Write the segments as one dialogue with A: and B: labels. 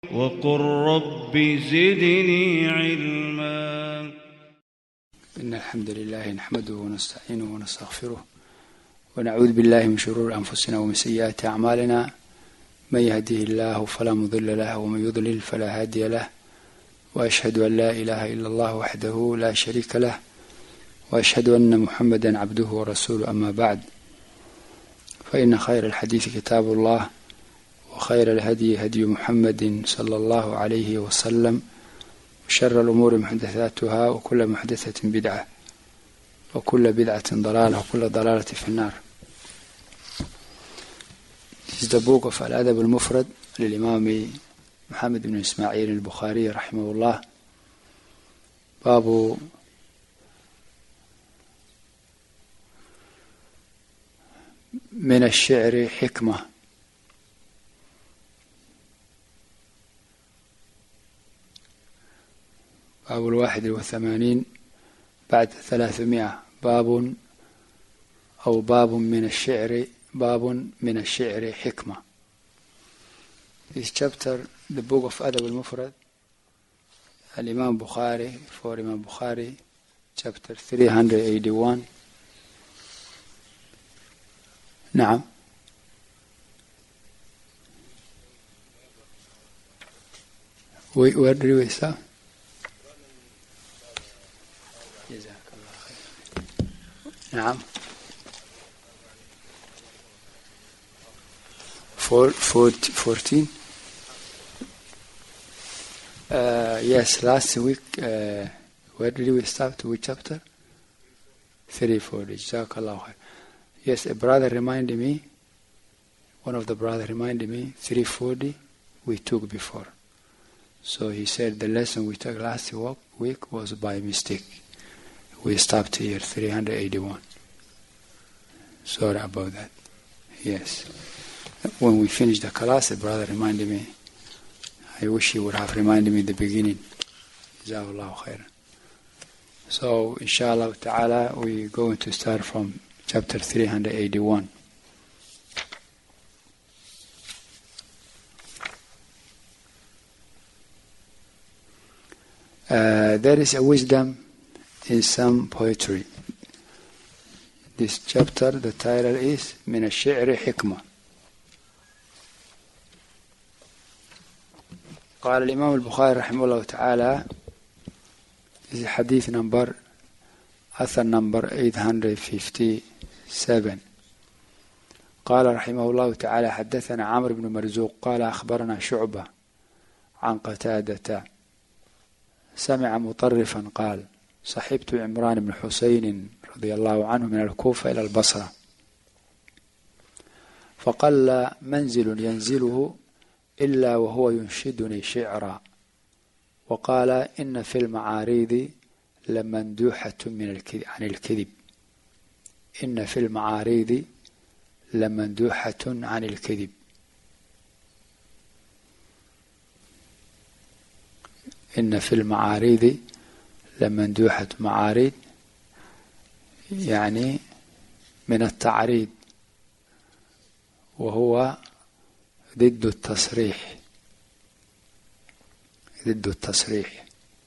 A: وقل رب زدني علما.
B: إن الحمد لله نحمده ونستعينه ونستغفره ونعوذ بالله من شرور أنفسنا ومن سيئات أعمالنا. من يهديه الله فلا مضل له ومن يضلل فلا هادي له، وأشهد أن لا إله إلا الله وحده لا شريك له، وأشهد أن محمدا عبده ورسوله. أما بعد، فإن خير الحديث كتاب الله، وخير الهدي هدي محمد صلى الله عليه وسلم، وشر الأمور محدثاتها، وكل محدثة بدعة، وكل بدعة ضلالة، وكل ضلالة في النار. This is the book of Al-Adab al-Mufrad للإمام محمد بن إسماعيل البخاري رحمه الله. باب من الشعر حكمة. باب 81 بعد 300. باب أو باب من الشعر، باب من الشعر حكمة. This chapter, the book of Adab al-Mufrad, Al-Imam Bukhari, for Imam Bukhari, chapter 381. نعم. Where do we start? جزاك الله خير. نعم. 14. Yes, last week, where did we start? Which chapter? 340. جزاك الله خير. Yes, a brother reminded me, one of the brothers reminded me, 340 we took before. So he said the lesson we took last week was by mistake. We stopped here, 381. Sorry about that. Yes. When we finished the class, the brother reminded me. I wish he would have reminded me at the beginning. Jazakallahu khairan. So, inshallah ta'ala, we're going to start from chapter 381. There is a wisdom in some poetry. This chapter, the title is من الشعر حكمة. قال الإمام البخاري رحمه الله تعالى، this is hadith number, أثر number 857. قال رحمه الله تعالى: حدثنا عمرو بن مرزوق قال أخبرنا شعبة عن قتادة سمع مطرفا قال: صحبت عمران بن حسين رضي الله عنه من الكوفة إلى البصرة، فقل منزل ينزله إلا وهو ينشدني شعرا، وقال: إن في المعاريض لمندوحة عن الكذب. إن في المعاريض لمندوحة عن الكذب. إن في المعاريض لمندوحة. معاريض يعني من التعريض، وهو ضد التصريح. ضد التصريح،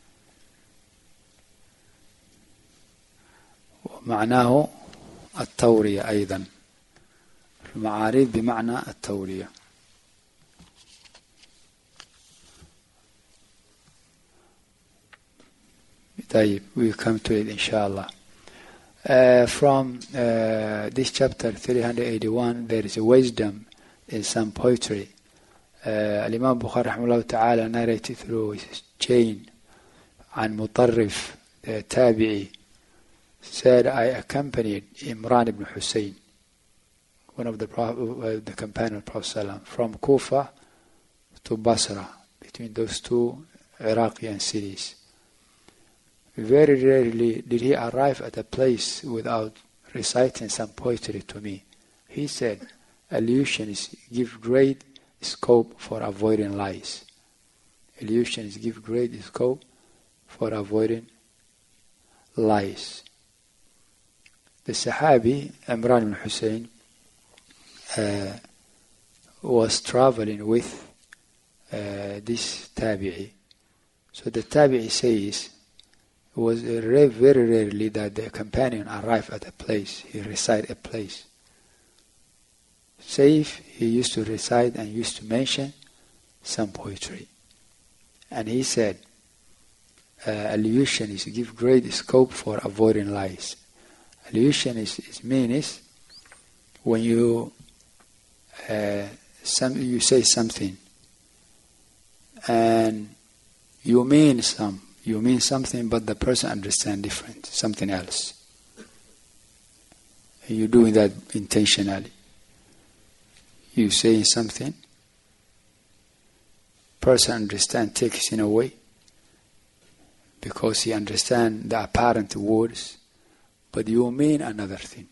B: ومعناه التورية أيضا. المعاريض بمعنى التورية. طيب, we come to it inshallah. From this chapter 381, there is a wisdom in some poetry. Al-Imam Bukhari rahimahullah ta'ala narrated through his chain عن مطرف, the tabi'i, said, I accompanied Imran ibn Hussein, one of the companions of Prophet ﷺ, from Kufa to Basra, between those two Iraqian cities. Very rarely did he arrive at a place without reciting some poetry to me. He said, allusions give great scope for avoiding lies. Allusions give great scope for avoiding lies. The Sahabi, Imran ibn Hussein, was traveling with this tabi'i. So the tabi'i says, it was very rarely that the companion arrived at a place, he recite a place. Saif, he used to recite and used to mention some poetry. And he said, illusion is give great scope for avoiding lies. Illusion is means when you say something and you mean something, but the person understands different, something else. And you're doing that intentionally. You saying something, person understands, takes in a way, because he understands the apparent words, but you mean another thing.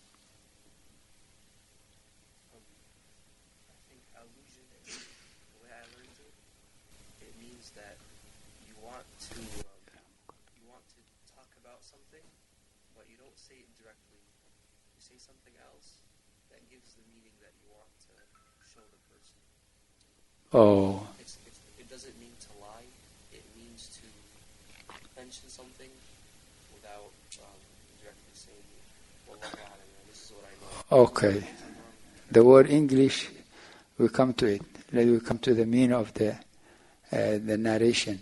C: I think allusion, the way I learned it means that you want to talk about something, but you don't say it directly. You say something else that gives the meaning that you want to show the person.
B: Oh.
C: It doesn't mean to lie. It means to mention something without directly saying, "Wallahu a'lam, this is what I know."
B: Okay. The word English, we come to it. Let we come to the meaning of the narration.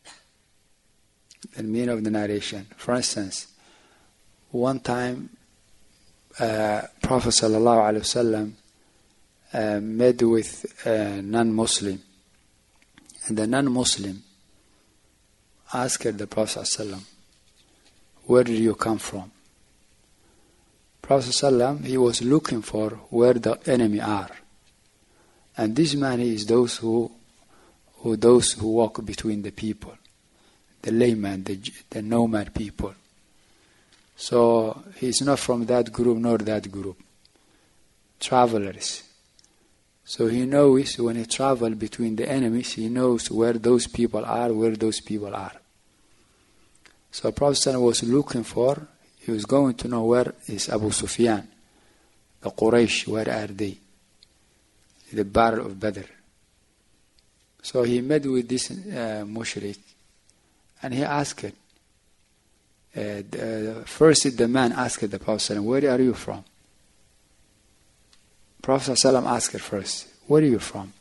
B: The meaning of the narration. For instance, one time, Prophet sallallahu alaihi wasallam met with a non-Muslim, and the non-Muslim asked the Prophet sallallahu alaihi wasallam, "Where did you come from?" Prophet sallallahu, he was looking for where the enemy are, and this man is those who walk between the people, the layman, the nomad people. So he's not from that group nor that group. Travelers. So he knows when he travels between the enemies, he knows where those people are, So Prophet was looking for, he was going to know where is Abu Sufyan, the Quraysh, where are they? The Battle of Badr. So he met with this mushrik, and he asked, first the man asked the Prophet, "Where are you from?" Prophet asked first, "Where are you from?"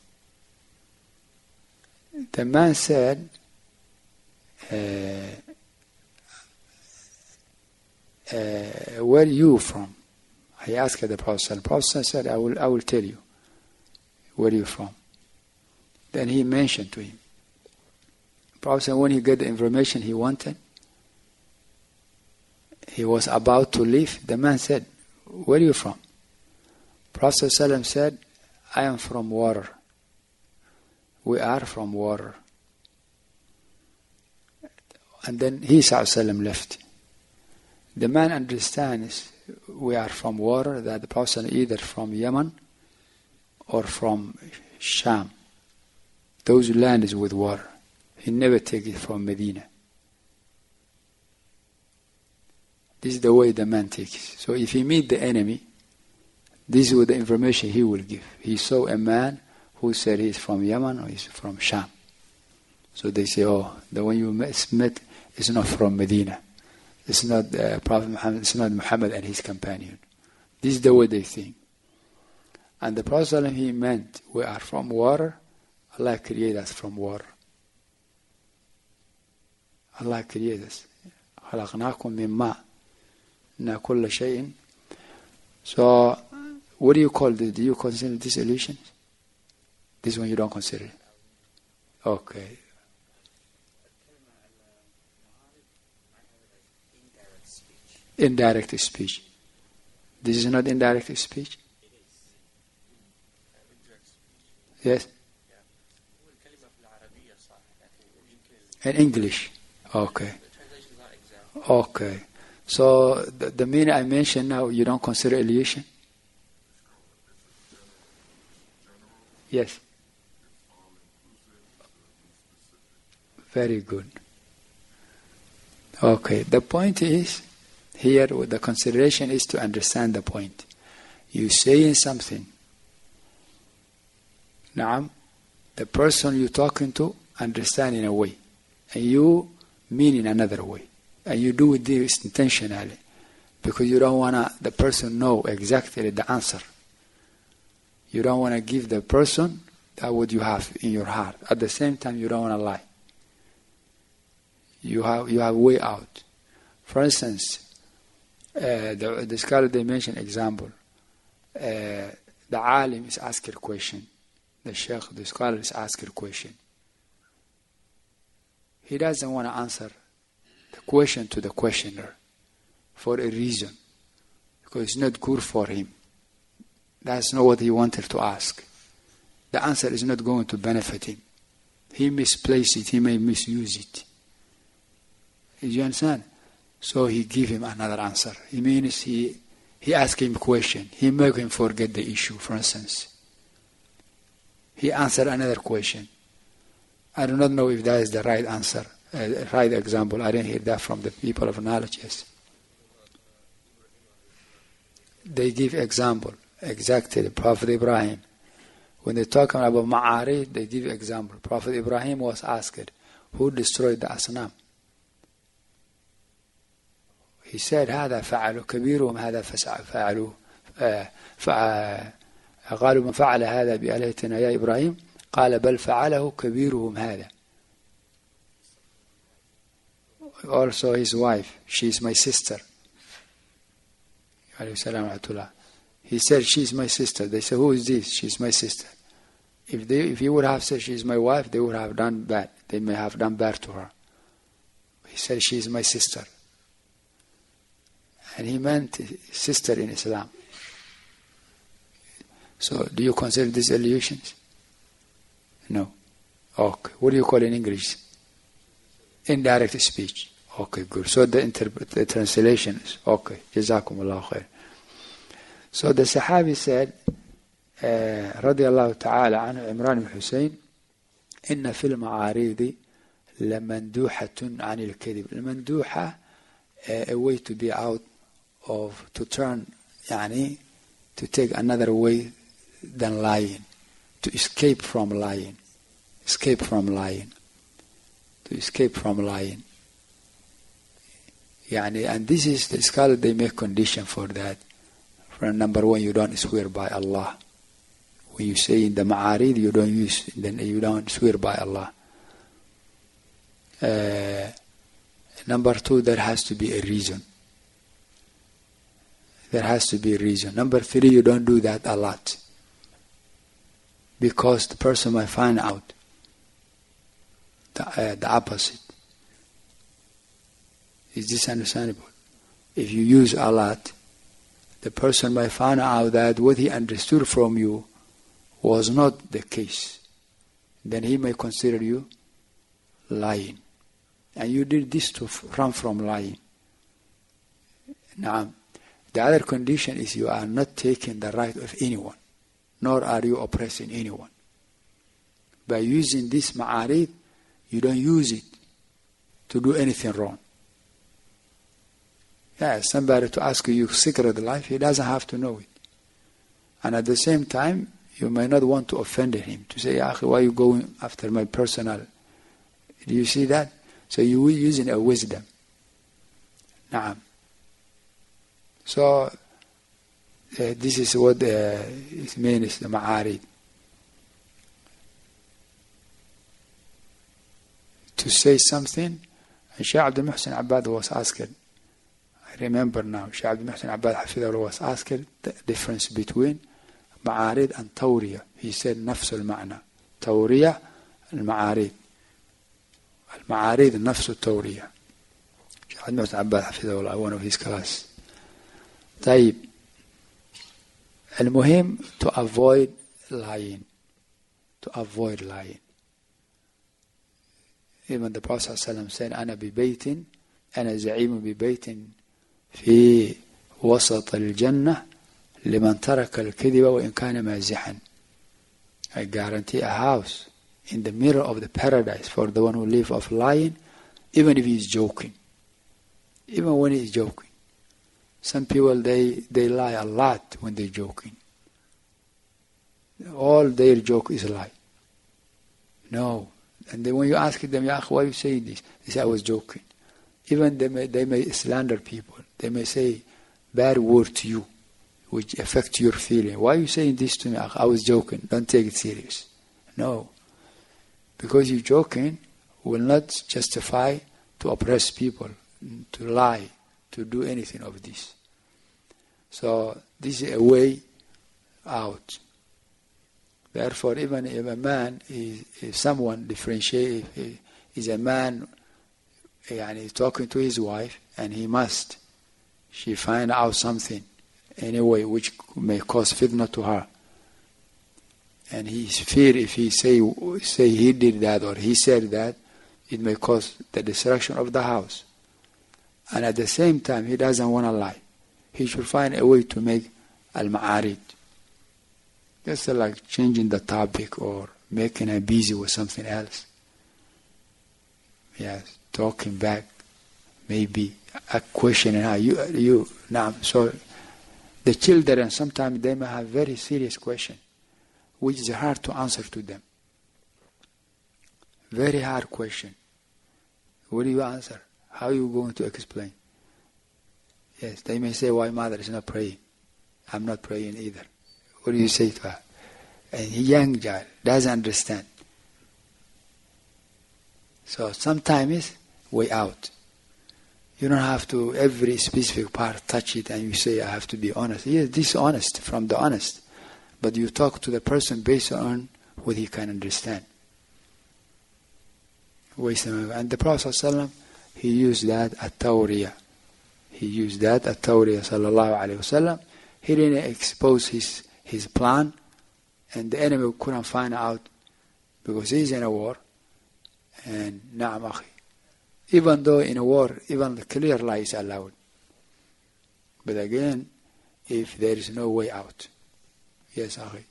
B: The man said, "Where are you from?" He asked the Prophet. The Prophet said, I will tell you. Where are you from? Then he mentioned to him. Prophet, when he got the information he wanted, he was about to leave. The man said, "Where are you from?" Prophet said, "I am from water. We are from water." And then he left. The man understands we are from water, that the Prophet either from Yemen or from Sham. Those lands with water. He never take it from Medina. This is the way the man takes. So if he meet the enemy, this is the information he will give. He saw a man who said he's from Yemen or he's from Sham. So they say, "Oh, the one you met is not from Medina. It's not Prophet Muhammad. It's not Muhammad and his companion." This is the way they think. And the Prophet, he meant, we are from water. Allah created us from water. Allah created us. خلقناكم من ماء كل شيء. So, what do you call this? Do you consider this illusion? This one you don't consider it? Okay. Indirect speech. This is not indirect speech? Yes? In English. Okay. Okay. So the meaning I mentioned now, you don't consider illusion? Yes. Very good. Okay. The point is, here the consideration is to understand the point. You saying something. Naam. the person you're talking to understand in a way, and you mean in another way, and you do this intentionally because you don't want the person know exactly the answer. You don't want to give the person that what you have in your heart. At the same time, you don't want to lie. You have way out. For instance, the scholar, they mention example. The alim is asking a question. The sheikh, the scholar is asking a question. He doesn't want to answer the question to the questioner for a reason, because it's not good for him. That's not what he wanted to ask. The answer is not going to benefit him. He misplaced it, he may misuse it. Did you understand? So he give him another answer. It means he asked him a question. He make him forget the issue, for instance. He answered another question. I do not know if that is the right answer, right example. I didn't hear that from the people of knowledge. Yes. They give example. Exactly. Prophet Ibrahim. When they talk about Ma'arid, they give example. Prophet Ibrahim was asked, who destroyed the Asnam? He said, هذا فعلوا كبيرهم هذا فعلوا قالوا من فعل هذا بآلهتنا يا إبراهيم قال بل فعله كبيرهم هذا. Also his wife, she is my sister. He said, she is my sister. They said, who is this? She is my sister. If he would have said she is my wife, they would have done bad. They may have done bad to her. He said, she is my sister. And he meant sister in Islam. So, do you consider these illusions? No. Okay. What do you call in English? Indirect speech. Okay, good. So the translation is okay. Jazakumullah khair. So the Sahabi said, radiyallahu ta'ala anhu, Imran ibn Hussein, inna fil ma'aridi lamanduhatun anil kadhib. Lamanduha, a way to be out of, to turn, yani, to take another way than lying, to escape from lying, escape from lying, to escape from lying. Yani, and this is the scholar, they make condition for that. For number one, you don't swear by Allah. When you say in the Ma'arid, you don't use, then you don't swear by Allah. Number two, there has to be a reason. There has to be a reason. Number three, you don't do that a lot, because the person might find out the opposite. Is this understandable? If you use a lot, the person might find out that what he understood from you was not the case. Then he may consider you lying. And you did this to run from lying. Now, the other condition is you are not taking the right of anyone, nor are you oppressing anyone. By using this ma'arid, you don't use it to do anything wrong. Yeah, somebody to ask you secret life, he doesn't have to know it. And at the same time, you may not want to offend him, to say, why are you going after my personal? Do you see that? So you will using a wisdom. Naam. So this is what it means, the ma'arid. To say something, and Shaykh Abdul Muhsin Abbad was asked, I remember now, Shaykh Abdul Muhsin Abbad Hafidhullah was asked the difference between ma'arid and tawriya. He said, نفس المعنى. tawriya المعاريد. المعاريد نفس التورية. Shaykh Abdul Muhsin Abbad Hafidhullah, one of his class. طيب. المهم, to avoid lying. To avoid lying. Even the Prophet ﷺ said, أنا ببيت أنا زعيم ببيت في وسط الجنة لمن ترك الكذب وإن كان مازحا. I guarantee a house in the middle of the paradise for the one who lives of lying, even if he is joking. Even when he is joking. Some people, they lie a lot when they're joking. All their joke is lie. No. And then when you ask them, Ya akhi, why are you saying this? They say, I was joking. Even they may slander people. They may say bad word to you, which affect your feeling. Why are you saying this to me? I was joking. Don't take it serious. No. Because you're joking will not justify to oppress people, to lie, to do anything of this. So this is a way out. Therefore, even if a man if someone differentiate, if is a man and he's talking to his wife and she find out something anyway which may cause fitna to her, and he's fear if he say he did that or he said that, it may cause the destruction of the house. And at the same time, he doesn't want to lie. He should find a way to make al-ma'arid. Just like changing the topic or making her busy with something else. Yes, talking back, maybe a question. Now, so the children sometimes they may have very serious question, which is hard to answer to them. Very hard question. What do you answer? How are you going to explain? Yes, they may say, why mother is not praying? I'm not praying either. What do you say to her? And a young child doesn't understand. So sometimes it's way out. You don't have to every specific part touch it and you say, I have to be honest. Yes, this is honest, from the honest. But you talk to the person based on what he can understand. And the Prophet ﷺ, he used that at Tawriyah. He used that at Tawriyah sallallahu alayhi wa sallam. He didn't expose his plan, and the enemy couldn't find out because he's in a war. And na'am akhi. Even though in a war, even the clear lie is allowed. But again, if there is no way out. Yes, akhi.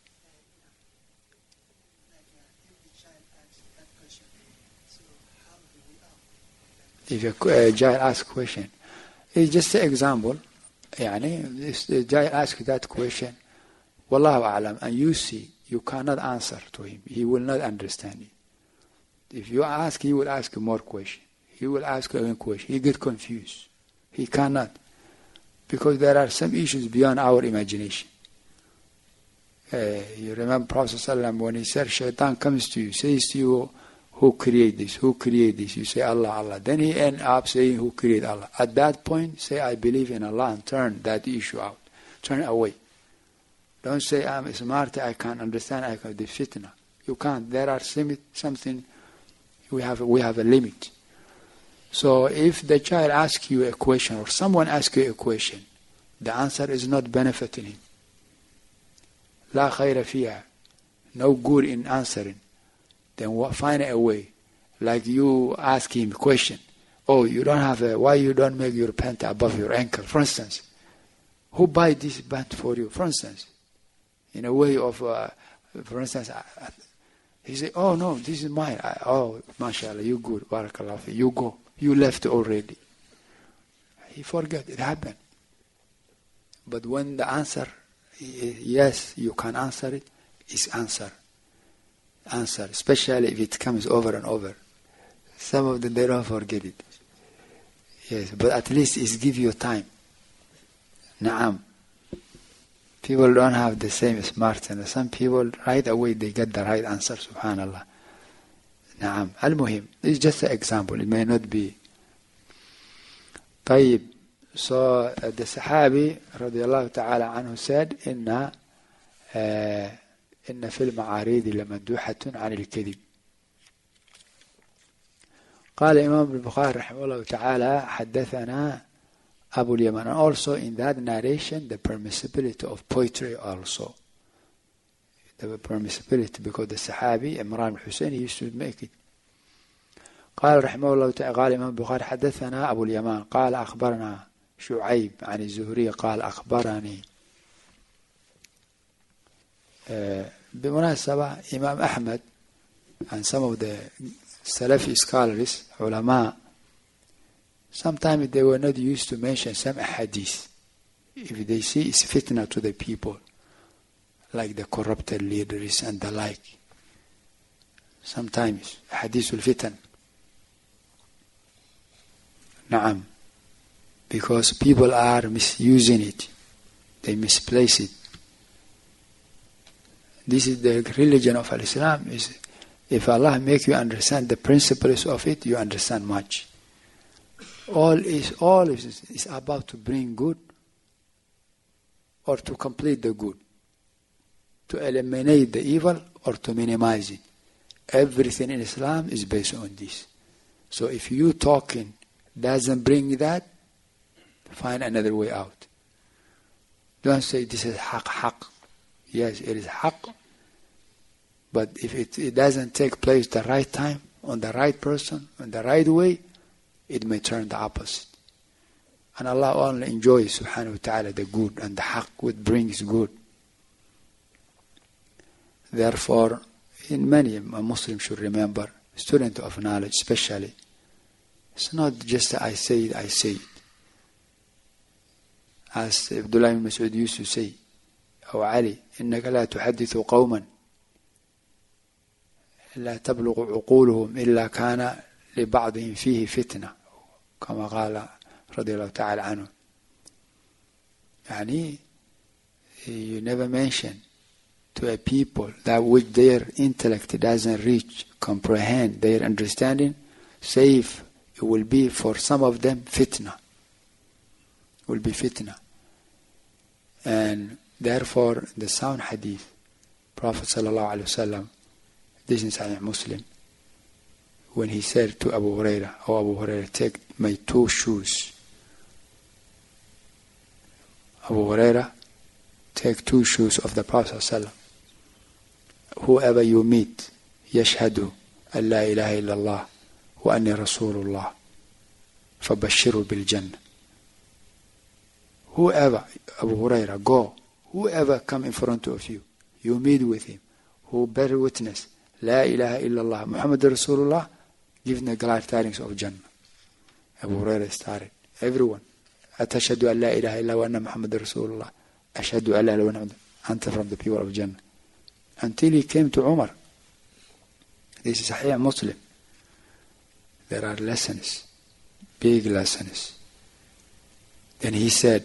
B: If a child asks a question, it's just an example. If the child asks that question, Wallahu a'lam, and you see, you cannot answer to him. He will not understand it. If you ask, he will ask more questions. He will ask again question. He get confused. He cannot. Because there are some issues beyond our imagination. You remember Prophet ﷺ when he said, Shaitan comes to you, says to you, who created this? Who created this? You say Allah, Allah. Then he ends up saying, who created Allah? At that point, say, I believe in Allah and turn that issue out. Turn away. Don't say, I'm smart, I can't understand, I can do fitna. You can't. There are something, we have a limit. So if the child asks you a question or someone asks you a question, the answer is not benefiting him. La khayra fiha. No good in answering. Then find a way. Like you ask him a question. Oh, you don't have why you don't make your pant above your ankle, for instance. Who buy this pant for you, for instance? In a way of, for instance, he say, oh no, this is mine. Oh, mashallah, you good, barakallah fi. You go. You left already. He forget, it happened. But when the answer, yes, you can answer it, is answer. Answer, especially if it comes over and over. Some of them, they don't forget it. Yes, but at least it's give you time. Na'am. People don't have the same smartness. Some people, right away, they get the right answer, subhanallah. Na'am. Al-Muhim. It's just an example. It may not be. طيب. So, the Sahabi, radiallahu ta'ala anhu, said, إن في المعاريض لمندوحة عن الكذب. قال الإمام البخاري رحمه الله تعالى حدثنا أبو اليمن. And also in that narration the permissibility of poetry also. The permissibility because the Sahabi Imran al-Hussein used to make it. قال رحمه الله تعالى قال الإمام البخاري حدثنا أبو اليمان قال أخبرنا شعيب عن الزهري قال أخبرني. بمناسبة Imam Ahmad and some of the Salafi scholars, ulama, sometimes they were not used to mention some hadith. If they see it's fitna to the people, like the corrupted leaders and the like. sometimes hadith al-fitan. Na'am. Because people are misusing it. They misplace it. This is the religion of Islam. If Allah make you understand the principles of it, you understand much. All is about to bring good or to complete the good, to eliminate the evil or to minimize it. Everything in Islam is based on this. So if you talking doesn't bring that, find another way out. Don't say this is haq. Yes, it is haq. But if it doesn't take place the right time, on the right person, in the right way, it may turn the opposite. And Allah only enjoys, subhanahu wa ta'ala, the good, and the haq which brings good. Therefore, in many, a Muslim should remember, student of knowledge especially, it's not just I say it. As Abdullah ibn Mas'ud used to say, أو علي إنك لا تحدث قوما لا تبلغ عقولهم إلا كان لبعضهم فيه فتنة كما قال رضي الله تعالى عنه. يعني you never mention to a people that which their intellect doesn't reach, comprehend, their understanding, safe it will be for some of them fitna. Will be fitna. And therefore the sound hadith, Prophet sallallahu alaihi wasallam, this is Sahih Muslim, when he said to Abu Huraira, "Oh Abu Huraira, take my 2 shoes." Abu Huraira, take 2 shoes of the Prophet sallallahu alaihi wasallam. Whoever you meet, yashhadu an la ilaha illallah wa anni rasulullah, fabashiru bil jannah. Whoever, Abu Huraira, go. Whoever come in front of you, you meet with him, who bear witness, La ilaha illallah, Muhammad Rasulullah, give the glad tidings of Jannah. Abu Huraira started. Everyone. Atashadu an la ilaha illallah wa anna Muhammad Rasulullah. Ashadu an la ilaha illallah. Anta from the people of Jannah. Until he came to Umar. This is Sahih Muslim. There are lessons. Big lessons. Then he said,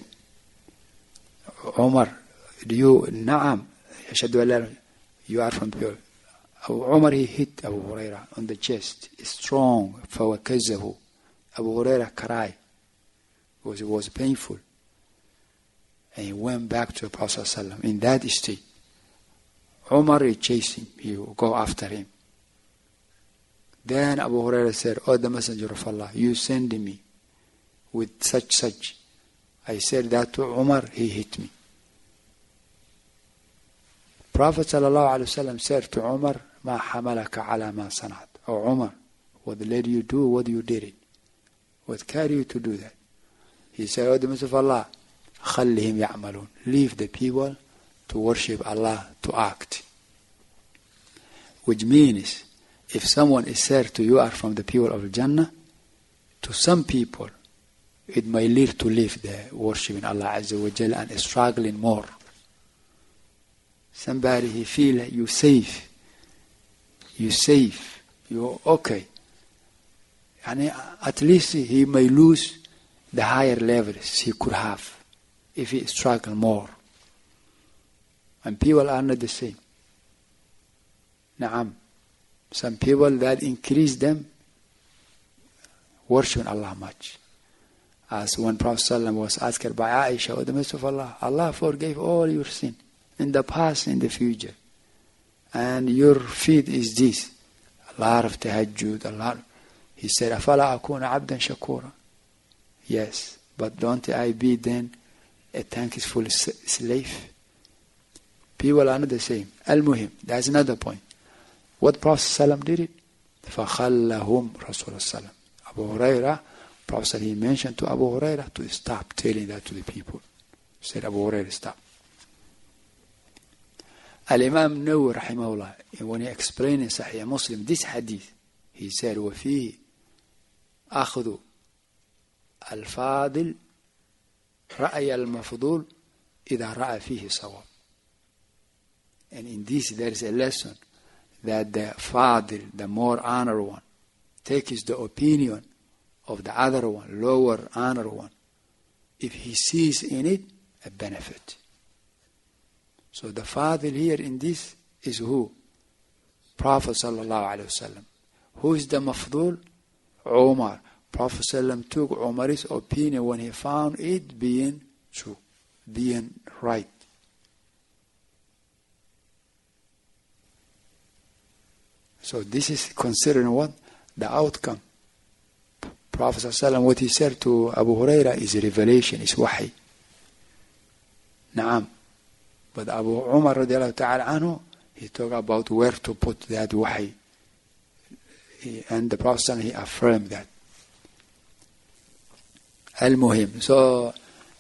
B: Umar, Na'am, Ashadu an la ilaha, you are from the people. Umar, he hit Abu Huraira on the chest, strong, فَوَكَزَّهُ. Abu Huraira cried, because it was painful. And he went back to the Prophet ﷺ in that state. Umar, he chased him, he would go after him. Then Abu Huraira said, "Oh, the Messenger of Allah, you send me with such. I said that to Umar, he hit me." Prophet ﷺ said to Umar, "Ma hamalaka ala ma sanat." Oh Umar, what led you do what you did it? What carried you to do that? He said, "Oh the Messenger of Allah, khallihim ya'malun." Leave the people to worship Allah, to act. Which means, if someone is said to you are from the people of Jannah, to some people, it may lead to leave the worshiping Allah Azza wa Jalla and struggling more. Somebody, he feel you safe, you're okay. And at least he may lose the higher levels he could have if he struggle more. And people are not the same. Na'am. Some people that increase them worshiping Allah much. As when Prophet ﷺ was asked by Aisha, "O the Messenger of Allah, Allah forgave all your sin in the past, in the future. And your feet is this. A lot of tahajjud, a lot." He said, "Afala akuna abdan shakura." Yes, but don't I be then a thankful slave? People are not the same. Al-Muhim, that's another point. What Prophet ﷺ did it? فَخَلَّهُمْ رَسُولُ السَّلَامِ. Abu Huraira, Prophet he mentioned to Abu Huraira to stop telling that to the people. He said, "Abu Huraira, stop." Al-Imam Nawawi rahimahullah, when he explained in Sahih Muslim this hadith, he said, وَفِيهِ أَخْذُ الْفَاضِلِ رَأَيَ الْمَفْضُولِ إِذَا رَأَى فِيهِ صَوَابٍ. And in this there is a lesson that the fadil, the more honored one, takes the opinion of the other one, lower honored one, if he sees in it a benefit. So the fadil here in this is who? Prophet sallallahu alaihi wasallam. Who is the mafdul? Umar. Prophet sallam took Umar's opinion when he found it being true, being right. So this is considering what? The outcome. Prophet sallam, what he said to Abu Huraira is a revelation, is wahi. Naam. But Abu Umar radiallahu ta'ala anhu, he talked about where to put that wahi. And the Prophet sallam, he affirmed that. Al-Muhim. So,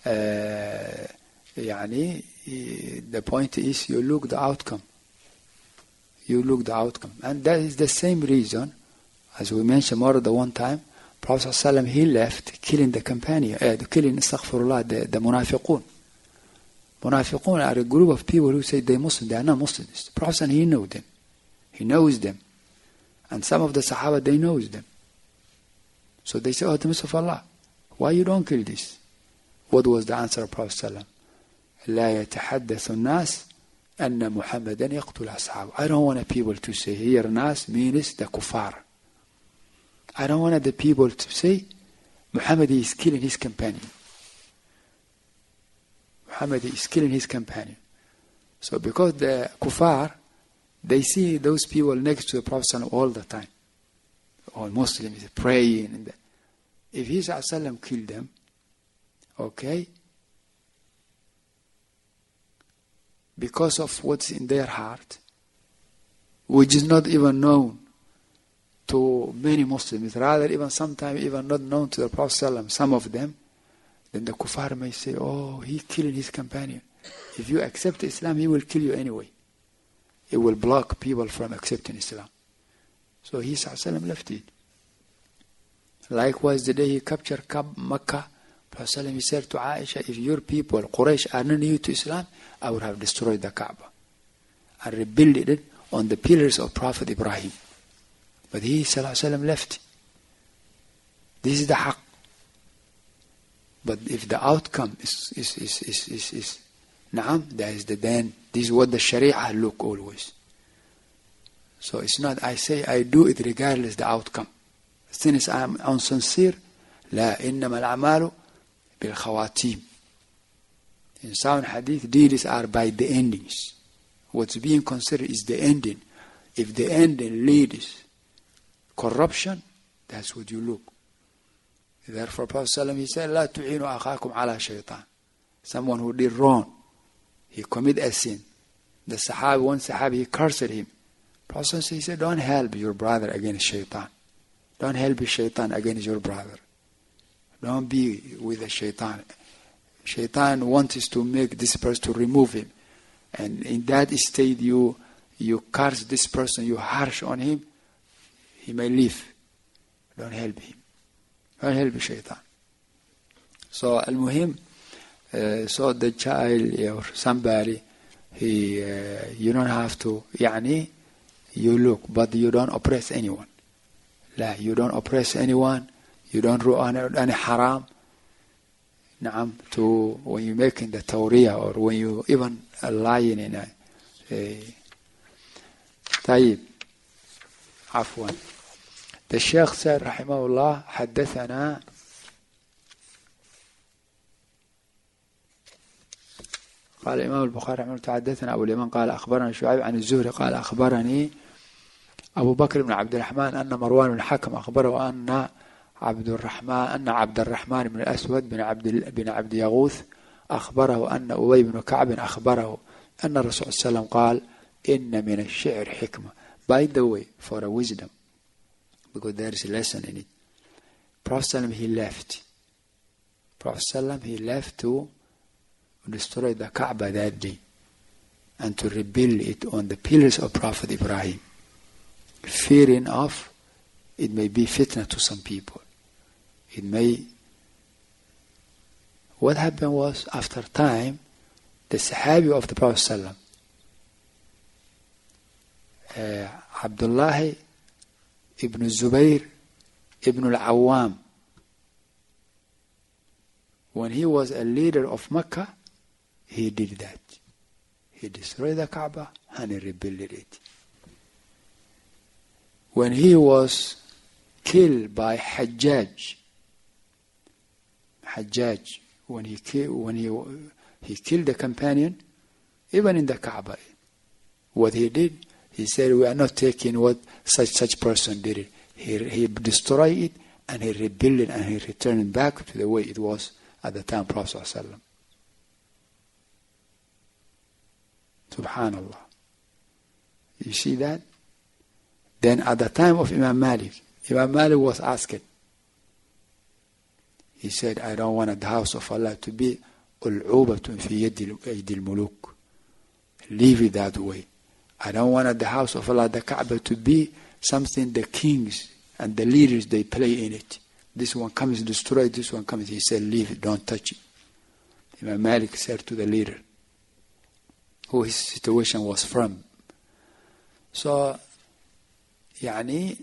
B: the point is you look the outcome. You look the outcome. And that is the same reason, as we mentioned more than one time, Prophet ﷺ, he left killing the companion, killing, astaghfirullah, the munafiqun. Munafiqun are a group of people who say they're Muslim, they are not Muslims. The Prophet, he knows them. He knows them. And some of the Sahaba, they knows them. So they say, oh, the Messenger of Allah, why you don't kill this? What was the answer of Prophet ﷺ? لا يتحدث الناس أن محمدا يقتل أصحابه. I don't want people to say here nas means the kuffar. I don't want the people to say Muhammad is killing his companion. Muhammad is killing his companion. So because the kuffar, they see those people next to the Prophet all the time. All Muslims praying. And if he ﷺ killed them, okay, because of what's in their heart, which is not even known to many Muslims, rather even sometimes even not known to the Prophet ﷺ, some of them, then the kuffar may say, oh, he killing his companion. If you accept Islam, he will kill you anyway. He will block people from accepting Islam. So he ﷺ left it. Likewise, the day he captured Makkah, Prophet he said to Aisha, if your people, Quraysh, are not new to Islam, I would have destroyed the Kaaba and rebuilt it on the pillars of Prophet Ibrahim. But he ﷺ left. This is the haqq. But if the outcome is na'am, that is the then. This is what the Sharia look always. So it's not I say I do it regardless the outcome. Since I'm unsincere, لا إنما الأعمال بالخواتيم. In sound hadith, deeds are by the endings. What's being considered is the ending. If the ending leads corruption, that's what you look. Therefore, Prophet ﷺ, he said, لا تعينوا أخاكم على شيطان. Someone who did wrong, he committed a sin. The Sahabi, one Sahabi, he cursed him. Prophet ﷺ, he said, don't help your brother against shaitan. Don't help the shaitan against your brother. Don't be with the shaitan. Shaitan wants to make this person to remove him. And in that state, you curse this person, you harsh on him, he may leave. Don't help him. Don't help the shaitan. So, al-muhim, so the child or somebody, you don't have to, you look, but you don't oppress anyone. لا, you don't oppress anyone, you don't do any haram. Naam, to when you making the tawriyah or when you even lying in a طيب عفوا. The Shaykh said رحمه الله حدثنا قال الإمام البخاري رحمه الله حدثنا أبو اليمان قال أخبرنا شعيب عن الزهري قال أخبرني أبو بكر بن عبد الرحمن أن مروان بن الحكم أخبره أن عبد الرحمن بن الأسود بن عبد يغوث أخبره أن أبي بن كعب أخبره أن الرسول صلى الله عليه وسلم قال إن من الشعر حكمة. By the way, for a wisdom, because there is a lesson in it. Prophet he left. Prophet he left to destroy the Kaaba that day and to rebuild it on the pillars of Prophet Ibrahim, fearing of it may be fitna to some people. It may. What happened was, after time, the Sahabi of the Prophet Abdullah ibn Zubayr ibn al-Awwam, when he was a leader of Mecca, he did that. He destroyed the Kaaba and he rebuilt it. When he was killed by Hajjaj, when he killed the companion, even in the Kaaba, what he did, he said, we are not taking what such person did it. He destroyed it and he rebuilt it and he returned it back to the way it was at the time of Prophet ﷺ. Subhanallah. You see that? Then at the time of Imam Malik was asked. He said, I don't want the house of Allah to be ul'ubatun fi yadi al-muluk. Leave it that way. I don't want the house of Allah, the Kaaba, to be something the kings and the leaders, they play in it. This one comes destroyed, this one comes. He said, leave it, don't touch it. Imam Malik said to the leader, who his situation was from. So, yes,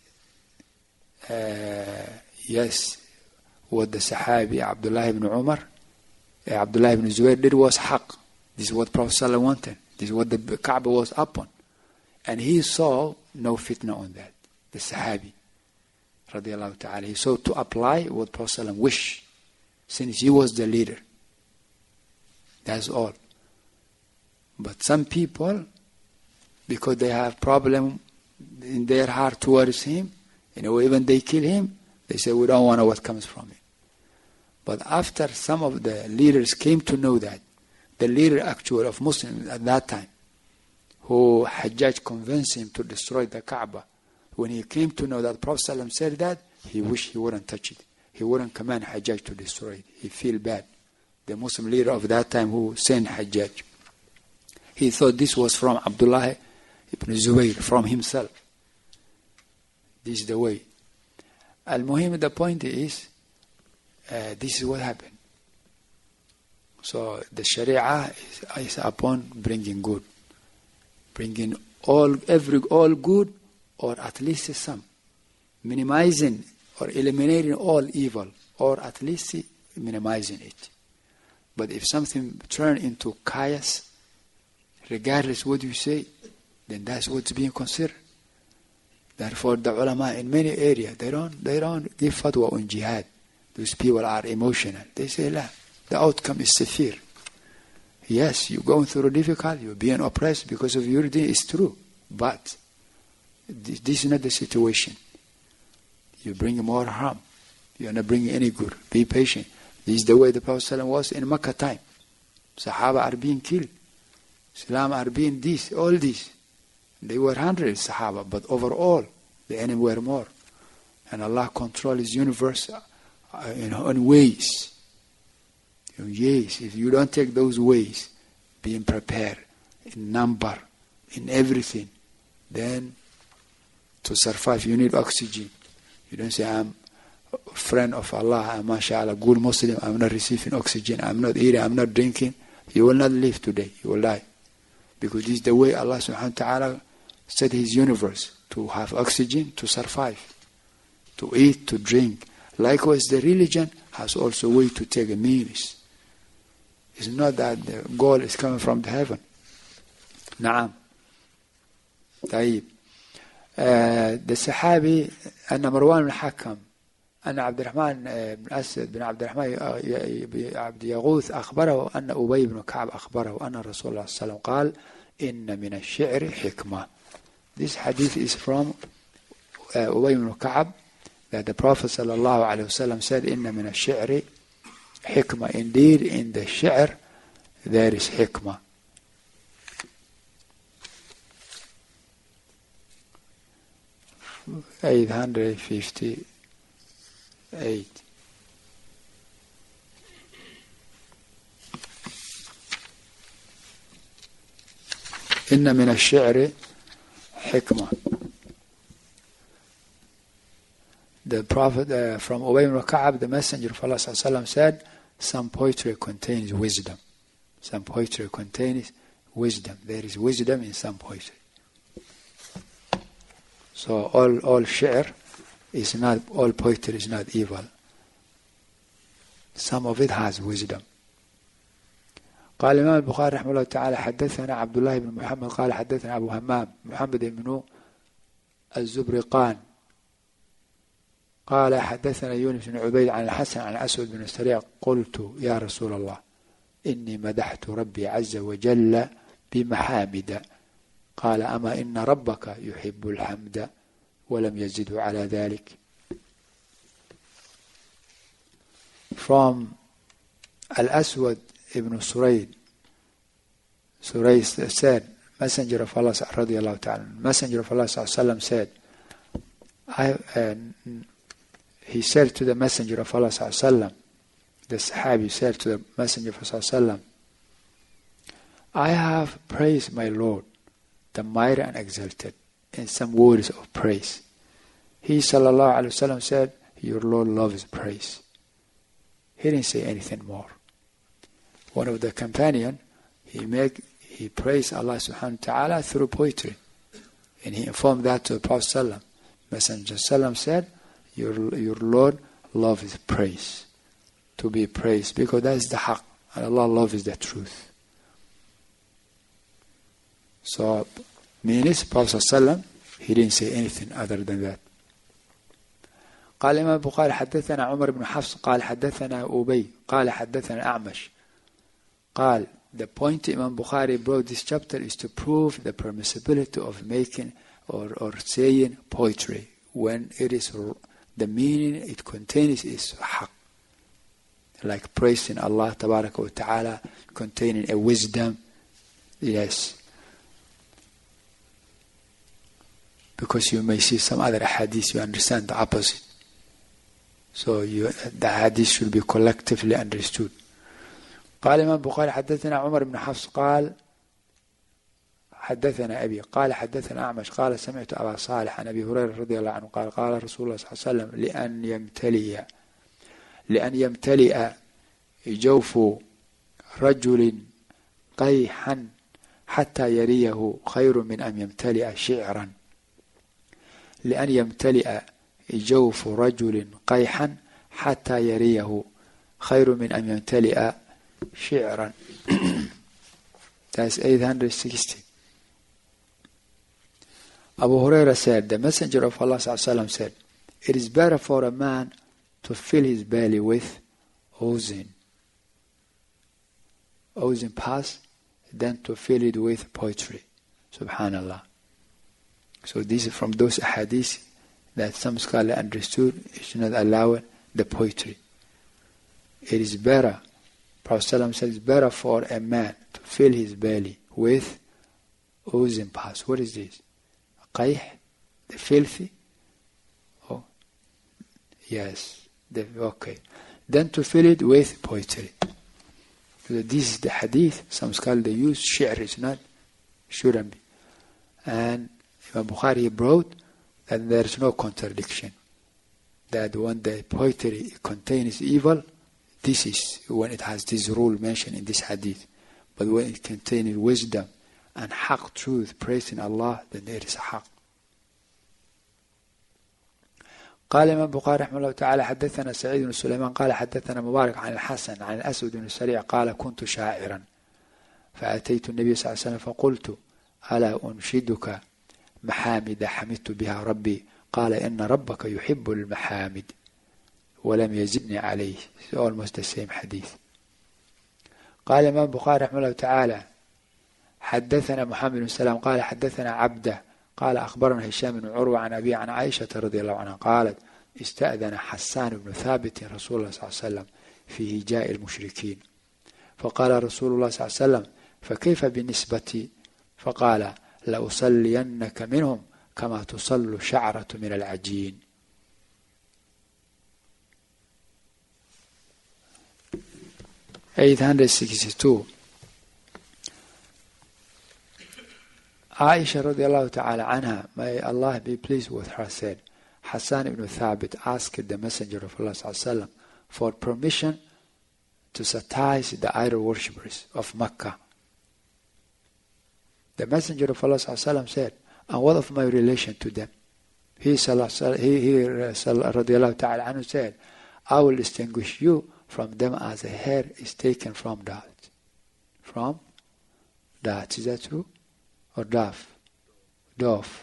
B: what the Sahabi Abdullah ibn Zubayr did was haqq. This is what Prophet ﷺ wanted. This is what the Kaaba was upon. And he saw no fitna on that. The Sahabi, radiallahu ta'ala, he saw to apply what Prophet ﷺ wished, since he was the leader. That's all. But some people, because they have problem in their heart towards him, even they kill him, they say, we don't want what comes from it. But after some of the leaders came to know that, the leader actually of Muslims at that time, who Hajjaj convinced him to destroy the Kaaba, when he came to know that Prophet ﷺ said that, he wished he wouldn't touch it. He wouldn't command Hajjaj to destroy it. He feel bad. The Muslim leader of that time who sent Hajjaj, he thought this was from Abdullah ibn Zubayr, from himself. This is the way. Al-Muhim, the point is, this is what happened. So the Sharia is upon bringing good. Bringing all good, or at least some. Minimizing or eliminating all evil, or at least minimizing it. But if something turns into chaos, regardless what you say, then that's what's being considered. Therefore, the ulama in many areas, they don't give fatwa on jihad. Those people are emotional. They say, la, the outcome is severe. Yes, you're going through difficult, you're being oppressed because of your deen, it's true. But this is not the situation. You bring more harm. You're not bringing any good. Be patient. This is the way the Prophet ﷺ was in Makkah time. Sahaba are being killed. Islam are being this, all this. They were hundreds Sahaba, but overall, the enemy were more. And Allah controls His universe in ways. Yes, if you don't take those ways, being prepared, in number, in everything, then to survive you need oxygen. You don't say, I'm a friend of Allah, I'm mashallah, good Muslim, I'm not receiving oxygen, I'm not eating, I'm not drinking. You will not live today, you will die. Because this is the way Allah subhanahu wa ta'ala set His universe, to have oxygen, to survive, to eat, to drink. Likewise, the religion has also a way to take meals. It's not that the goal is coming from the heaven. Naam. طيب. The Sahabi, أن مروان بن الحكم أن عبد الرحمن بن أسد بن عبد الرحمن عبد يغوث أخبره أن أبي بن كعب أخبره أن رسول الله صلى الله عليه وسلم قال إن من الشعر حكمة. This hadith is from Ubay ibn Ka'ab, that the Prophet sallallahu alaihi wasallam said, "Inna min ash-shi'ri hikmah." Indeed, in the shi'r there is hikmah. Eight 858. Inna min ash-shi'ri hikmah. The Prophet, from Ubay ibn Ka'ab, the Messenger of Allah ﷺ said, some poetry contains wisdom. Some poetry contains wisdom. There is wisdom in some poetry. So all shi'r is not, all poetry is not evil. Some of it has wisdom. قال الإمام البخاري رحمه الله تعالى حدثنا عبد الله بن محمد قال حدثنا أبو همام محمد بن الزبرقان قال حدثنا يونس بن عبيد عن الحسن عن أسود بن السريع قلت يا رسول الله إني مدحت ربي عز وجل بمحامد قال أما إن ربك يحب الحمد ولم يزده على ذلك. From Al-Aswad ibn Surayd said, Messenger of Allah radiallahu ta'ala, Messenger of Allah sallallahu said, he said to the Messenger of Allah sallallahu, the Sahabi said to the Messenger of Allah sallallahu, I have praised my Lord, the mighty and exalted, in some words of praise. He sallallahu alaihi wasallam said, your Lord loves praise. He didn't say anything more. One of the companion, he praised Allah subhanahu wa ta'ala through poetry. And he informed that to the Prophet sallam. Messenger sallam said, your Lord loves praise. To be praised, because that is the haqq. And Allah loves the truth. So, meaning, Prophet sallam, he didn't say anything other than that. قال الإمام البخاري حدثنا عمر بن حفص قال حدثنا أبي قال حدثنا أعمش قال, the point Imam Bukhari brought this chapter is to prove the permissibility of making or saying poetry when it is the meaning it contains is haqq, like praising Allah tabaraka wa ta'ala, containing a wisdom. Yes, because you may see some other hadith, you understand the opposite. So the hadith should be collectively understood. قال الإمام البخاري حدثنا عمر بن حفص قال حدثنا أبي قال حدثنا أعمش قال سمعت أبا صالح عن أبي هريرة رضي الله عنه قال قال رسول الله صلى الله عليه وسلم لأن يمتلئ جوف رجل قيحا حتى يريه خير من أن يمتلئ شعرا. لأن يمتلئ جوف رجل قيحا حتى يريه خير من أن يمتلئ شعرا. That's 860. Abu Huraira said, the Messenger of Allah said, it is better for a man to fill his belly with oozing pus than to fill it with poetry. Subhanallah. So this is from those hadiths that some scholars understood it should not allow the poetry. It is better, Prophet ﷺ said, it's better for a man to fill his belly with oozing pus. What is this? Qayh, the filthy? Oh, yes. Okay. Then to fill it with poetry. So this is the hadith. Some scholars they use shi'r, it's not, shouldn't be. And Imam Bukhari brought that there is no contradiction. That when the poetry contains evil, this is when it has this rule mentioned in this hadith. But when it contains wisdom and haqq, truth, praising Allah, then there is a haqq. قال الإمام البخاري رحمه الله تعالى حدثنا سعيد بن سليمان قال حدثنا مبارك عن الحسن عن الأسود بن السريع قال كنت شاعرا فأتيت النبي صلى الله عليه وسلم فقلت ألا أنشدك محامد حمدت بها ربي قال إن ربك يحب المحامد ولم يزدني عليه. It's almost the same hadith. قال الإمام البخاري رحمه الله تعالى حدثنا محمد بن سلام قال حدثنا عبده قال أخبرنا هشام بن عروة عن أبي عن عائشة رضي الله عنها قالت استأذن حسان بن ثابت رسول الله صلى الله عليه وسلم في هجاء المشركين فقال رسول الله صلى الله عليه وسلم فكيف بالنسبة فقال لأصلينك منهم كما تصل الشعرة من العجين. Aisha radiallahu ta'ala anha, may Allah be pleased with her, said, Hassan ibn Thabit asked the Messenger of Allah sallallahu for permission to satirize the idol worshippers of Mecca. The Messenger of Allah sallallahu said, and what of my relation to them? he radiallahu ta'ala anhu said, I will distinguish you from them as a hair is taken from dart. From dart, is that true? Or dove? Dove.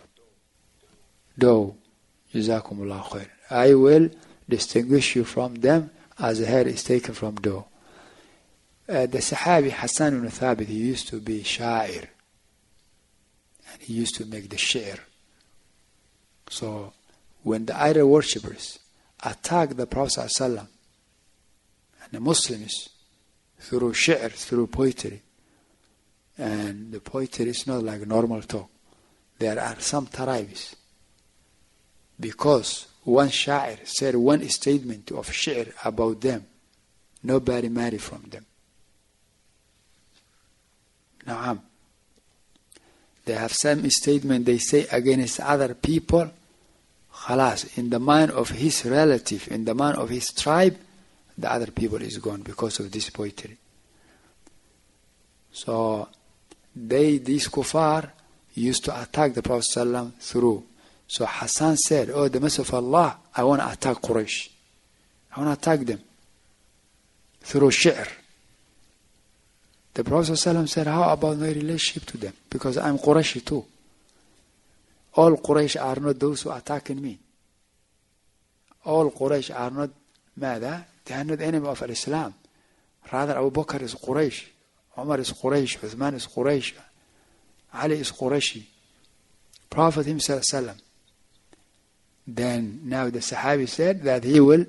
B: Jazakumullah khair. I will distinguish you from them as a hair is taken from dough. The Sahabi Hassan ibn Thabit, he used to be sha'ir. And he used to make the shi'r. So when the idol worshippers attack the Prophet ﷺ and the Muslims through shi'r, through poetry, and the poetry is not like normal talk. There are some tribes. Because one sha'ir said one statement of shi'r about them, nobody married from them. Na'am. They have some statement they say against other people. Khalas, in the mind of his relative, in the mind of his tribe, the other people is gone because of this poetry. So these kuffar used to attack the Prophet ﷺ through. So Hassan said, oh, the Messenger of Allah, I want to attack Quraysh. I want to attack them through shi'r. The Prophet ﷺ said, how about my relationship to them? Because I'm Qurayshi too. All Quraysh are not those who are attacking me. All Quraysh are not mada. They are not enemy of Islam. Rather, Abu Bakr is Quraysh. Umar is Quraysh. Uthman is Quraysh. Ali is Qurayshi. Prophet himself ﷺ. Then now the Sahabi said that he will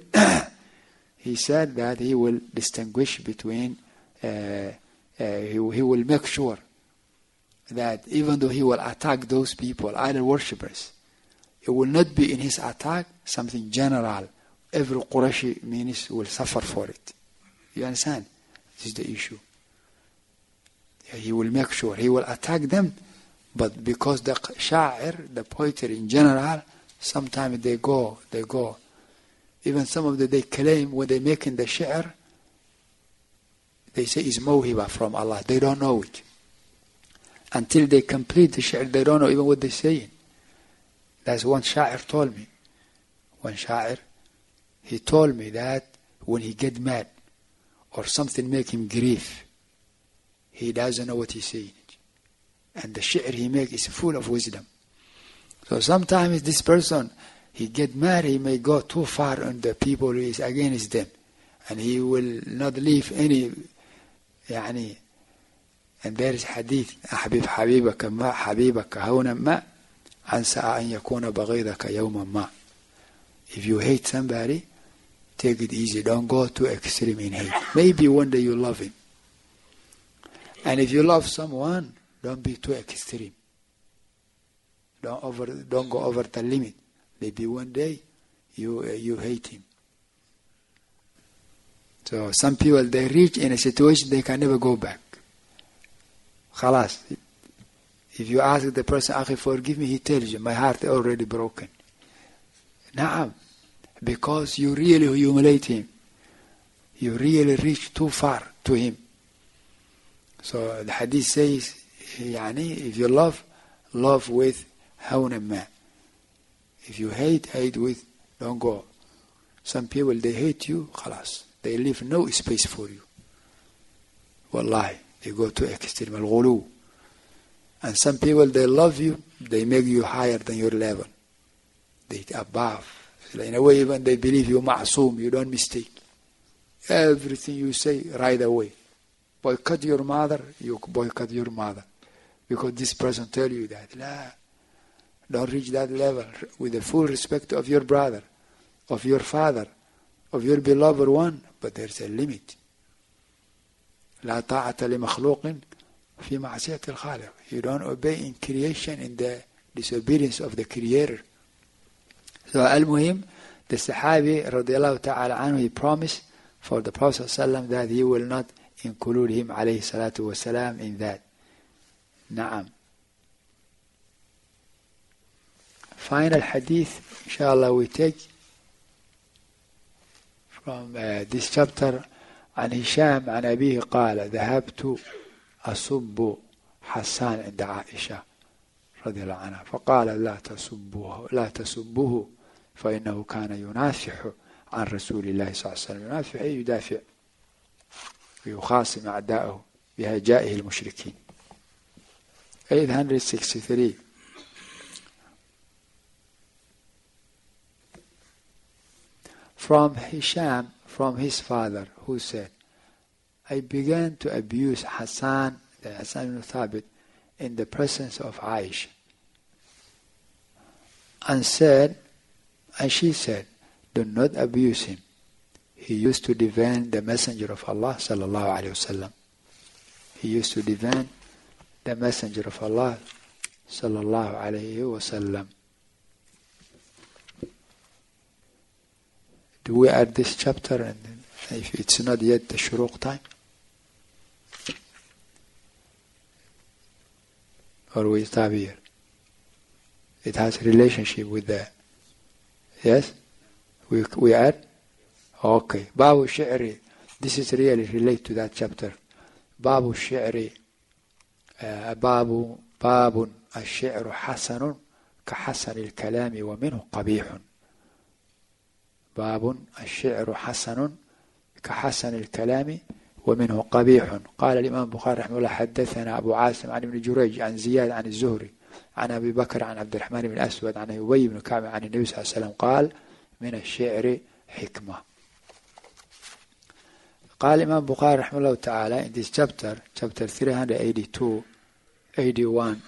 B: distinguish between he will make sure that even though he will attack those people, idol worshippers, it will not be in his attack something general. Every Qurayshi means will suffer for it. You understand? This is the issue. He will make sure he will attack them, but because the sha'ir, the poetry in general, sometimes they go. Even some of them, they claim when they make in the shi'r, they say it's mawhiba from Allah. They don't know it. Until they complete the shi'r, they don't know even what they're saying. That's one sha'ir told me. One sha'ir, he told me that when he get mad or something make him grieve, he doesn't know what he's saying. And the shi'r he make is full of wisdom. So sometimes this person, he get mad, he may go too far on the people who is against them. And he will not leave any, يعني, and there is hadith, أحبب حبيبك ما حبيبك هونا ما عسى أن يكون بغيضك يوما ما. If you hate somebody, take it easy. Don't go too extreme in hate. Maybe one day you love him. And if you love someone, don't be too extreme. Don't go over the limit. Maybe one day you hate him. So some people, they reach in a situation they can never go back. Khalas. If you ask the person, Akhi, forgive me, he tells you, my heart is already broken. Na'am. Because you really humiliate him. You really reach too far to him. So the hadith says, if you love with hawna ma. If you hate with, don't go. Some people, they hate you, khalas. They leave no space for you. Wallahi, they go to extreme al-ghulu. And some people, they love you, they make you higher than your level. They above. So in a way, even they believe you ma'soom, you don't mistake. Everything you say, right away. Boycott your mother, you boycott your mother. Because this person tell you that. La, don't reach that level with the full respect of your brother, of your father, of your beloved one. But there's a limit. لا طاعة لمخلوق في معصية الخالق. You don't obey in creation, in the disobedience of the Creator. So al-muhim, the Sahabi radiallahu ta'ala anhu, he promised for the Prophet ﷺ that he will not include him alayhi salatu wasalam in that. Na'am. Final hadith, inshallah, we take from this chapter. عن هشام عن أبيه قال ذهبت أصب حسان عند عائشة رضي الله عنها فقال لا تسبوه فإنه كان ينافح عن رسول الله صلى الله عليه وسلم. ينافح يدافع ويخاصم أعداءه بهجائه المشركين. 863 From Hisham, from his father, who said, I began to abuse Hassan ibn Thabit in the presence of Aisha, and she said, do not abuse him. He used to defend the Messenger of Allah sallallahu alaihi wasallam. He used to defend the Messenger of Allah sallallahu alaihi wasallam. Do we add this chapter? And if it's not yet the shuruq time, or we stop here? It has a relationship with the, yes? We add? Okay. Babu Shi'ri. This is really related to that chapter. Babu Shi'ri. Babun الشعر حسن كحسن الكلام ومنه قبيح. باب الشعر حسن كحسن الكلام ومنه قبيح. قال الإمام البخاري رحمه الله حدثنا أبو عاصم عن ابن جريج عن زياد عن الزهري عن أبي بكر عن عبد الرحمن بن الأسود عن أبي بن كعب عن النبي صلى الله عليه وسلم قال من الشعر حكمة. قال الإمام البخاري رحمه الله تعالى in this chapter 382 81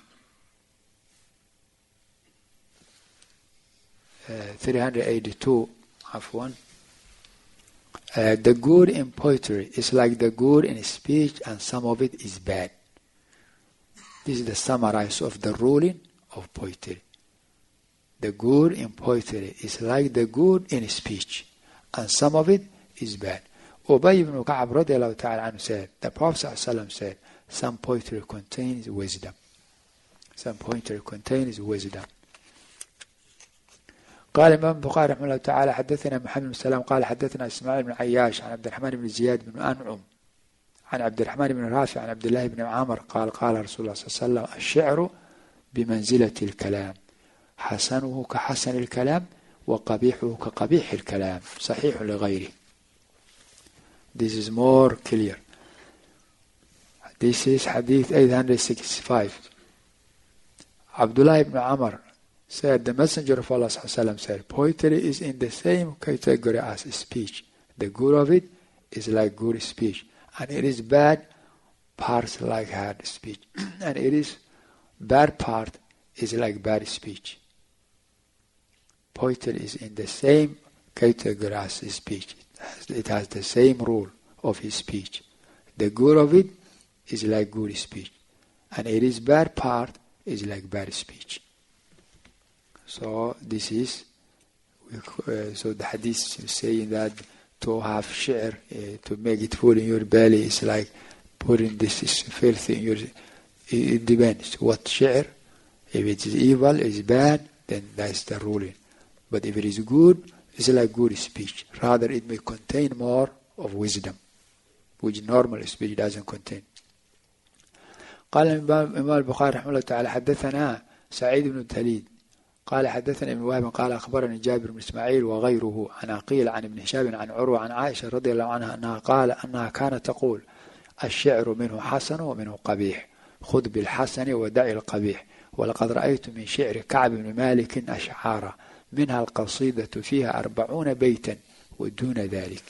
B: 382 عفوا the good in poetry is like the good in speech and some of it is bad. This is the summary of the ruling of poetry. The good in poetry is like the good in speech and some of it is bad. Ubay ibn Ka'ab radiallahu ta'ala anhu said, the Prophet ﷺ said, some poetry contains wisdom. Some poetry contains wisdom. قال الإمام البخاري رحمه الله تعالى حدثنا محمد بن سلام قال حدثنا إسماعيل بن عياش عن عبد الرحمن بن زياد بن أنعم عن عبد الرحمن بن رافع عن عبد الله بن عامر قال قال رسول الله صلى الله عليه وسلم الشعر بمنزلة الكلام حسنه كحسن الكلام وقبيحه كقبيح الكلام صحيح لغيره. This is more clear. This is Hadith 865. Abdullah ibn Amr said, the Messenger of Allah said, poetry is in the same category as speech. The good of it is like good speech, and it is bad parts like hard speech, and it is bad part is like bad speech. Poetry is in the same category as speech. It has the same rule of speech. The good of it is like good speech, and it is bad part is like bad speech. So this is, so the hadith is saying that to have shi'r, to make it full in your belly is like putting this is filthy in your, it depends what shi'r. If it is evil, it's bad, then that's the ruling. But if it is good, it's like good speech. Rather, it may contain more of wisdom, which normal speech doesn't contain. قال الإمام البخاري رحمه الله تعالى حدثنا سعيد بن تليد قال حدثنا ابن وهب قال أخبرني جابر بن إسماعيل وغيره عن عقيل عن ابن هشام عن عروة عن عائشة رضي الله عنها أنها كانت تقول الشعر منه حسن ومنه قبيح خذ بالحسن ودع القبيح ولقد رأيت من شعر كعب بن مالك أشعارا منها القصيدة فيها 40 بيتا ودون ذلك.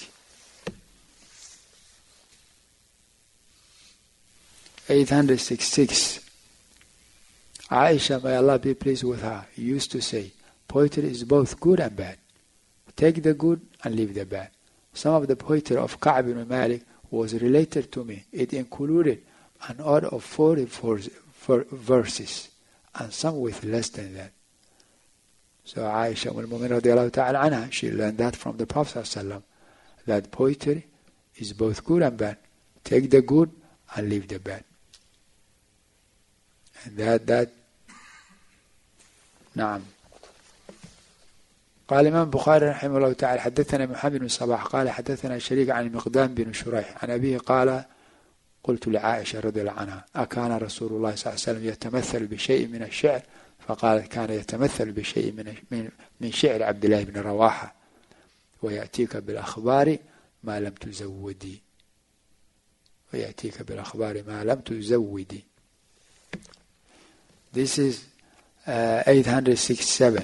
B: 866 Aisha, may Allah be pleased with her, used to say, poetry is both good and bad. Take the good and leave the bad. Some of the poetry of Ka'b ibn Malik was related to me. It included an odd of 44 verses, and some with less than that. So Aisha al-Mu'min radiallahu ta'ala anha, she learned that from the Prophet ﷺ, that poetry is both good and bad. Take the good and leave the bad. And that نعم. قال الإمام البخاري رحمه الله تعالى حدثنا محمد بن صباح قال حدثنا شريك عن المقدام بن شريح عن أبيه قال قلت لعائشة رضي الله عنها أكان رسول الله صلى الله عليه وسلم يتمثل بشيء من الشعر؟ فقالت كان يتمثل بشيء من شعر عبد الله بن رواحة ويأتيك بالأخبار ما لم تزودي. ويأتيك بالأخبار ما لم تزودي. This is 867.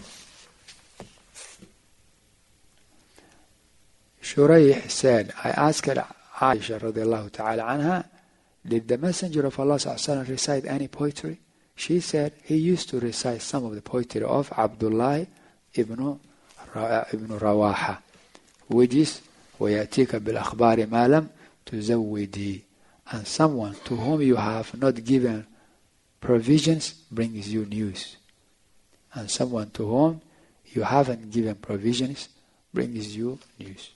B: Shuraih said, I asked Aisha radiallahu ta'ala anha, did the Messenger of Allah sallallahu alaihi wasallam recite any poetry? She said he used to recite some of the poetry of Abdullah ibn Rawaha, which is وَيَأْتِيكَ بِالْأَخْبَارِ مَا لَمْ تُزَوِّدِي, and someone to whom you have not given provisions brings you news, and someone to whom you haven't given provisions brings you news.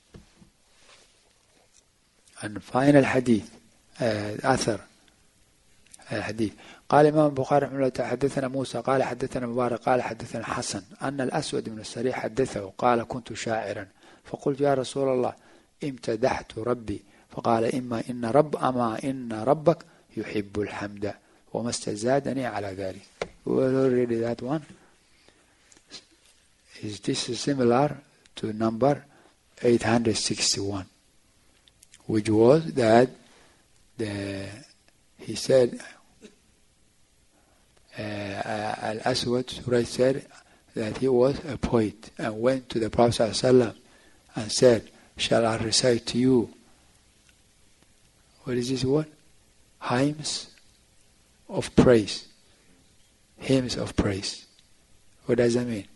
B: And final hadith, أثر الحديث قال الإمام البخاري رحمه الله تعالى حدثنا موسى قال حدثنا مبارك قال حدثنا حسن أن الأسود بن السريح حدثه قال كنت شاعرا فقلت يا رسول الله امتدحت ربي فقال أما إن ربك يحب الحمد وما استزادني على ذلك. We already that one. Is this similar to number 861, which was that he said Al-Aswad Suraj said that he was a poet and went to the Prophet ﷺ and said, shall I recite to you, what is this word? Hymns of praise. Hymns of praise. What does that mean?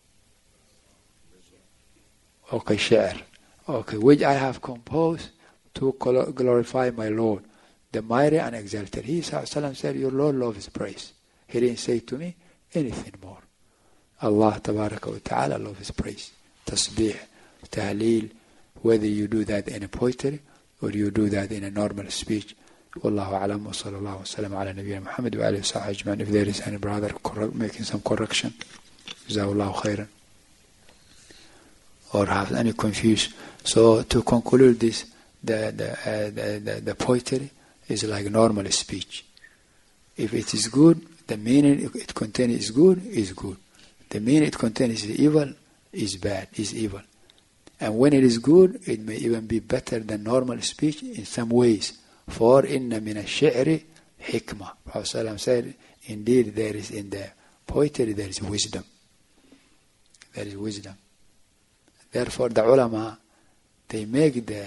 B: Okay, share. Okay, which I have composed to glorify my Lord, the mighty and exalted. He said, your Lord loves praise. He didn't say to me anything more. Allah tabaraka wa ta'ala loves praise. Tasbih, tahleel, whether you do that in a poetry or you do that in a normal speech. Wallahu alam wa sallallahu wa sallam ala nabiyyina Muhammad wa alihi wa sahbihi ajma'in. If there is any brother making some correction, Jazakallahu khairan, or have any confusion. So to conclude this, the poetry is like normal speech. If it is good, the meaning it contains is good, is good. The meaning it contains is evil, is bad, is evil. And when it is good, it may even be better than normal speech in some ways. For inna min ash-shi'ri hikmah. Prophet said, indeed there is in the poetry there is wisdom. There is wisdom. Therefore the ulama, they make the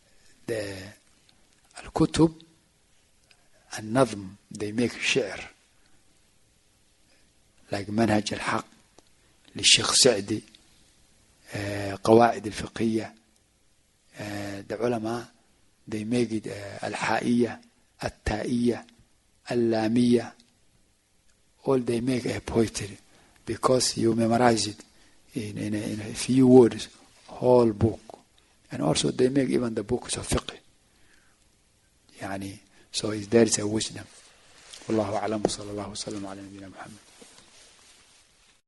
B: al-kutub al-nazm, they make shi'r, like Manhaj al-Haq للشيخ سعدي, قواعد الفقهية. The ulama, they make it al-Ha'iyya, al-Ta'iyya, al-Lamiyya. All they make a poetry because you memorize it in a few words, whole book. And also they make even the books of fiqh. يعني, so there is a wisdom. Wallahu a'lam, sallallahu wa sallam ala nabiyyina Muhammad.